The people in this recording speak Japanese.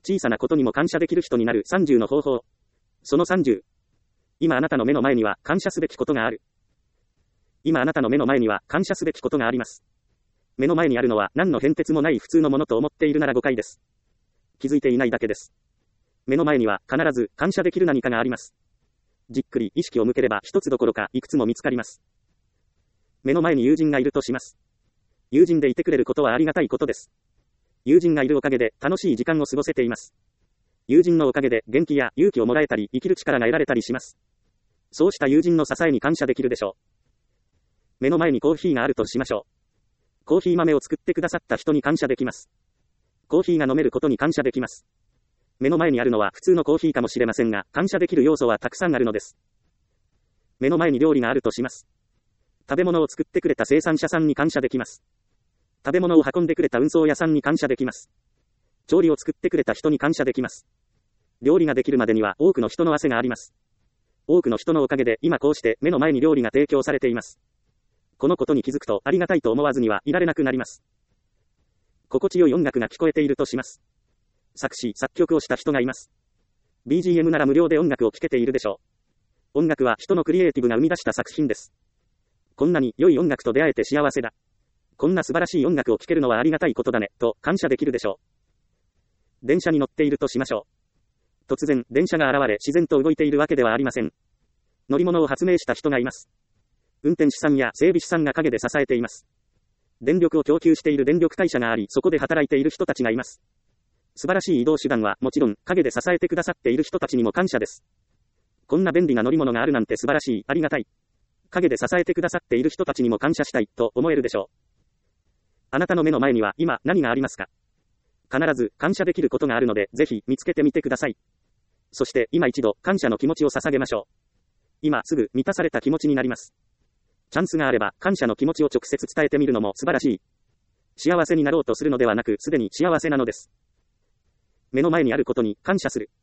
小さなことにも感謝できる人になる30の方法。その30。今あなたの目の前には感謝すべきことがある。今あなたの目の前には感謝すべきことがあります。目の前にあるのは何の変哲もない普通のものと思っているなら誤解です。気づいていないだけです。目の前には必ず感謝できる何かがあります。じっくり意識を向ければ一つどころかいくつも見つかります。目の前に友人がいるとします。友人でいてくれることはありがたいことです。友人がいるおかげで楽しい時間を過ごせています。友人のおかげで元気や勇気をもらえたり生きる力が得られたりします。そうした友人の支えに感謝できるでしょう。目の前にコーヒーがあるとしましょう。コーヒー豆を作ってくださった人に感謝できます。コーヒーが飲めることに感謝できます。目の前にあるのは普通のコーヒーかもしれませんが、感謝できる要素はたくさんあるのです。目の前に料理があるとします。食べ物を作ってくれた生産者さんに感謝できます。食べ物を運んでくれた運送屋さんに感謝できます。調理を作ってくれた人に感謝できます。料理ができるまでには多くの人の汗があります。多くの人のおかげで今こうして目の前に料理が提供されています。このことに気づくとありがたいと思わずにはいられなくなります。心地よい音楽が聞こえているとします。作詞、作曲をした人がいます。BGM なら無料で音楽を聴けているでしょう。音楽は人のクリエイティブが生み出した作品です。こんなに良い音楽と出会えて幸せだ。こんな素晴らしい音楽を聴けるのはありがたいことだね、と感謝できるでしょう。電車に乗っているとしましょう。突然、電車が現れ自然と動いているわけではありません。乗り物を発明した人がいます。運転手さんや整備士さんが陰で支えています。電力を供給している電力会社があり、そこで働いている人たちがいます。素晴らしい移動手段はもちろん、陰で支えてくださっている人たちにも感謝です。こんな便利な乗り物があるなんて素晴らしい、ありがたい。陰で支えてくださっている人たちにも感謝したい、と思えるでしょう。あなたの目の前には今何がありますか？必ず感謝できることがあるので、ぜひ見つけてみてください。そして今一度感謝の気持ちを捧げましょう。今すぐ満たされた気持ちになります。チャンスがあれば感謝の気持ちを直接伝えてみるのも素晴らしい。幸せになろうとするのではなく、すでに幸せなのです。目の前にあることに感謝する。